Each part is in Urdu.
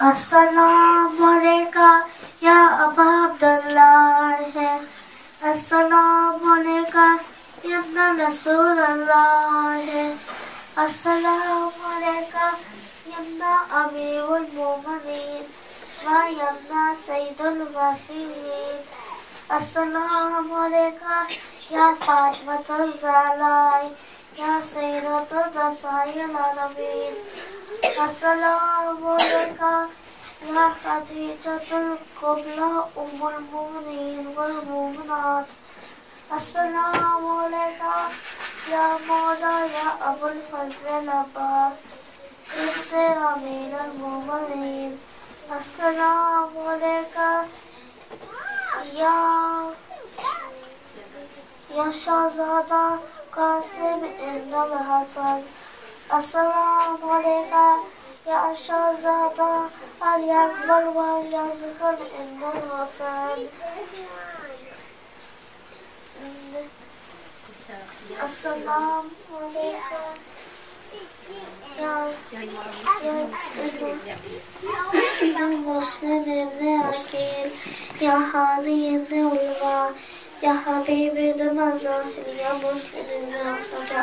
السلام علیکم یا ابا عبداللہ ہے، السلام علیکم یا ابن رسول اللہ ہے، السلام علیکم یا ابن امیر المومنین و یا ابن سید المرسلین، السلام علیکم یا فاطمۃ الزہراء یا سیدۃ نساء العالمین، السلام علیکم یا خدیجۃ الکبریٰ ام المؤمنین والمؤمنات، السلام علیکم یا مولا یا ابو الفضل العباس ابن امیر المؤمنین، السلام علیکم یا شہزادہ قاسم ابن الحسن، السلام علیکم یا شہزادہ علی اکبر و علی اصغر ابن الحسن، السلام علیکم یا مسلم ابن عقیل یا ہادی ابن علوہ یا حبیب ابن مظاہر یا مسلم ابن سجا،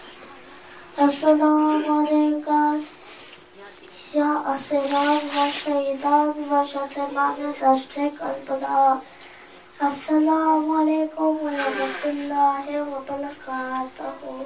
السلام علیکم یا اسرار و شہیدان و شتمان دشت کربلا، السلام علیکم ورحمۃ اللہ وبرکاتہ۔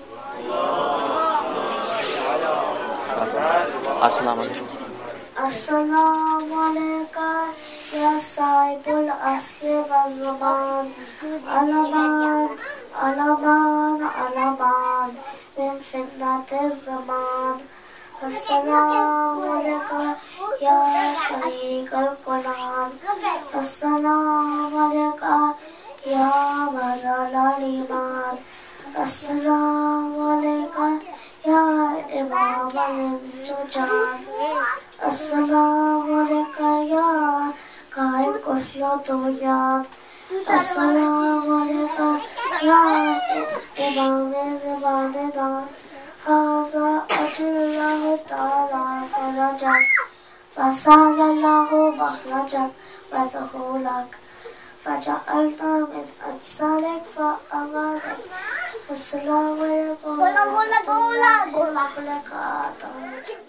السلام علیکم۔ السلام علیکم یا صاحب الاصل والزمان، علمان علمان علمان من فتنة الزمان، السلام علیکم یا شریک القرآن، السلام علیکم یا مظہر الایمان، السلام علیکم یا امام الانس والجان، السلام علیکم یا قائد کفر و طغیان، السلام علیکم یا امام زمان دان، ھذا اجل اللہ تعالی فرجک وسال اللہ مخرجک ودخولک فجعلنا من انصارک فامانک، السلام علیکم ورحمۃ اللہ وبرکاتہ۔